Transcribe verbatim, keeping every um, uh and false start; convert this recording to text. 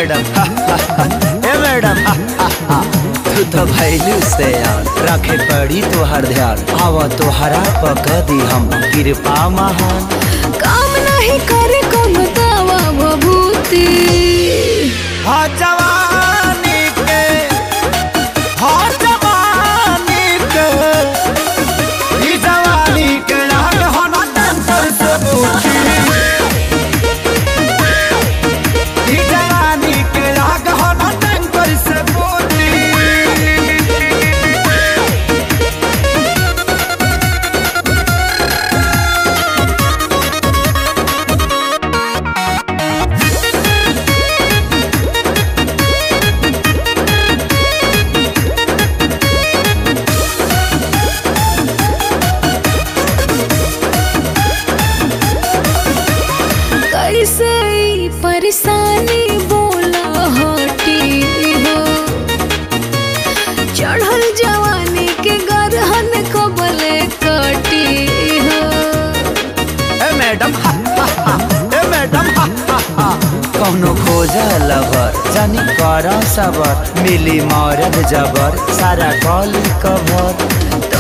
madam ए madam तू तो भैलू से यार रखे पड़ी तोहर ध्यान आवा तोहरा पका दी हम कृपा महान काम नहीं करे कोनो दावा बभूती हाँ जवानी के हाँ जवानी के ई जवानी के राग होना टंकर से पूछी ई जवानी के राग होना टंकर से पूछी कैसे ई परेशानी बोला हटी हो चढ़ल जवानी के गरहन कबले कटी हो ए मैडम ए मैडम कौनो खोजा लवर जानी करा सबर मिली मौरद जबर सारा कॉल कवर